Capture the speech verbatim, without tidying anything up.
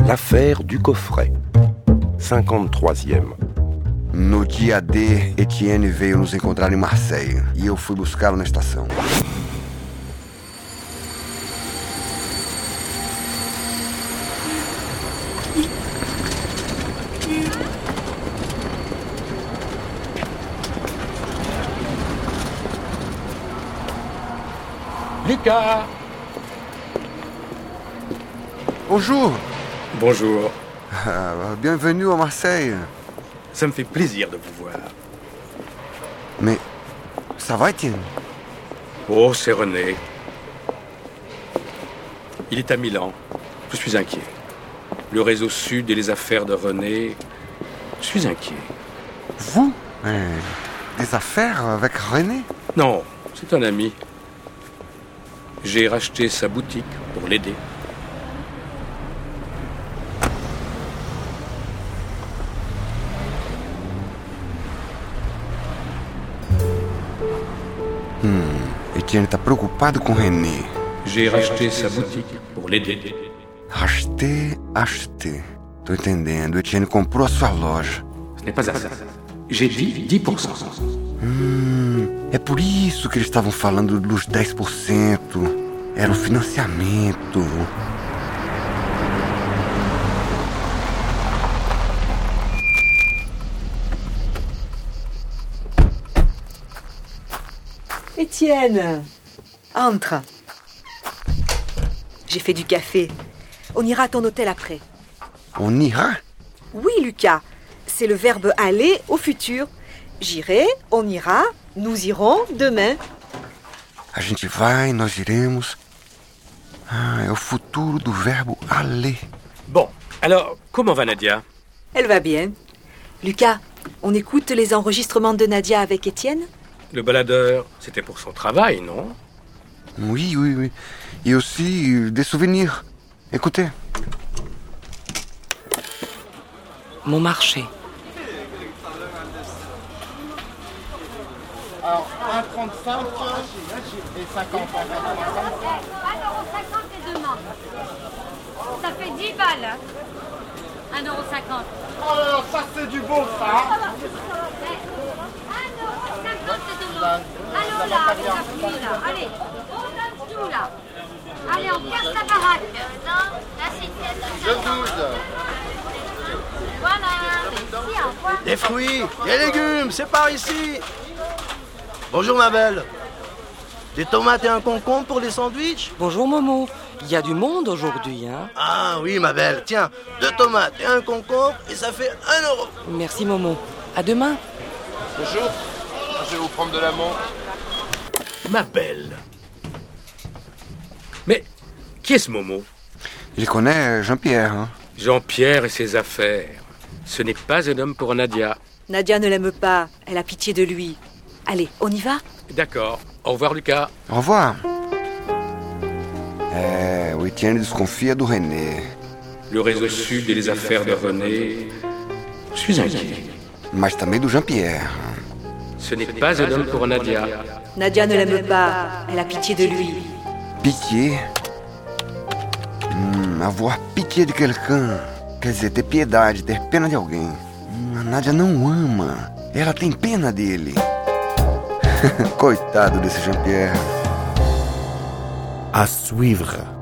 L'affaire du coffret. cinquante-troisième. No dia D, Etienne veio nos encontrar em Marseille e eu fui buscá-lo na estação. Lucas! Bonjour! Bonjour. Ah, bienvenue à Marseille. Ça me fait plaisir de vous voir. Mais ça va, Etienne? Oh, c'est René. Il est à Milan. Je suis inquiet. Le réseau Sud et les affaires de René... Je suis inquiet. Vous? Mais des affaires avec René? Non, c'est un ami. J'ai racheté sa boutique pour l'aider. Hum, Etienne está preocupado com René. J'ai racheté sa boutique pour l'aider. Acheter, acheter. Tô entendendo. Etienne comprou a sua loja. Ce n'est pas assez. J'ai dit dix pour cent. Hum, é por isso que eles estavam falando dos dez por cento. Era o financiamento. Etienne, entre. J'ai fait du café. On ira à ton hôtel après. On ira? Oui, Lucas. C'est le verbe aller au futur. J'irai, on ira, nous irons demain. A gente vai, nós iremos. Ah, é o futuro do verbo aller. Bon, alors, comment va Nadia? Elle va bien. Lucas, on écoute les enregistrements de Nadia avec Etienne? Le baladeur, c'était pour son travail, non? Oui, oui, oui. Et aussi des souvenirs. Écoutez. Mon marché. Alors, un virgule trente-cinq et cinquante. un euro cinquante et deux manches. Ça fait dix balles. un euro cinquante. Oh, ça c'est du beau, ça. un euro cinquante et deux manches. Allons là, les applis, là. Allez, on donne tout, là. Allez, on casse la baraque. Non, là, c'est Je douze. Voilà. Merci, au revoir. Des fruits, des légumes, c'est par ici. Bonjour ma belle. Des tomates et un concombre pour les sandwichs? Bonjour Momo. Il y a du monde aujourd'hui, hein? Ah oui ma belle, tiens, deux tomates et un concombre et ça fait un euro. Merci Momo. À demain. Bonjour. Je vais vous prendre de l'amont. Ma belle. Mais, qui est ce Momo? Il connaît Jean-Pierre, hein? Jean-Pierre et ses affaires. Ce n'est pas un homme pour Nadia. Nadia ne l'aime pas. Elle a pitié de lui. Allez, on y va? D'accord. Au revoir, Lucas. Au revoir. É, o Etienne desconfia do René. Le réseau Sud et les affaires de René... Je suis inquiet. Mas também do Jean-Pierre. Ce n'est pas un homme pour Nadia. Nadia ne l'aime pas. Elle a pitié de lui. Pitié. Hum, avoir pitié de quelqu'un. Quer dizer, ter piedade, ter pena de alguém. Hum, a Nadia não ama. Ela tem pena dele. Coitado desse Jean-Pierre. À suivre.